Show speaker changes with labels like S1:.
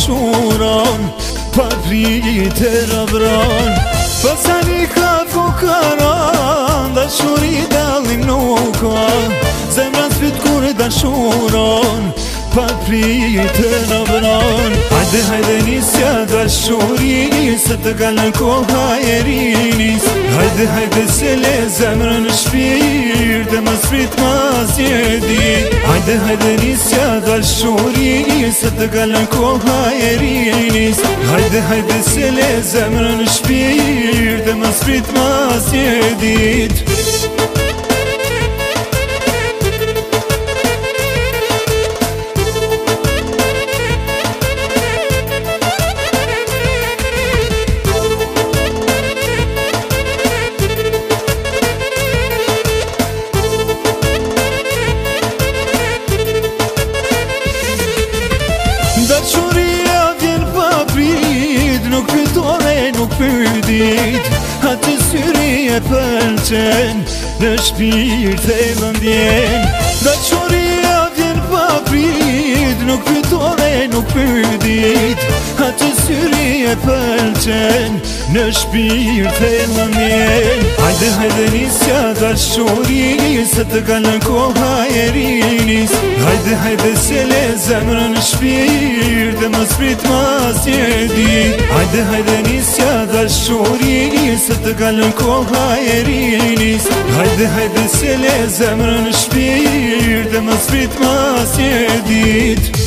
S1: dashuron Pa pritë rabron Pasani ka fukaran Dashuri dalim nuk ka Zemra s'pit kur dashuron Pa pritë rabron Hajde hajde nisja dashuri Se të kalën koha e rinis Hajde hajde se le zemrën në shpirë Dhe më sprit ma zjedi Hajde hajde nisja dashuri Se të kalën koha e rinis Hajde hajde se le zemrën në shpirë Dhe më sprit ma zjedit Dashuria vjen pa prit Nuk pytore, nuk pytit Atë syri e pëlqen Në shpirt e lëndjen Dashuria vjen pa prit Nuk pytore, nuk pytit Atë syri e pëlqen Në shpirt e lëndjen Hajde hajde nisja dashuri Se të kalën koha e rinis Hajde hajde se le zemrën në shpirë Dhe më sprit ma zjedi Hajde hajde nisja dashuri Se të kalën koha e rinis Hajde hajde se le zemrën në shpirë Dhe më sprit ma zjedit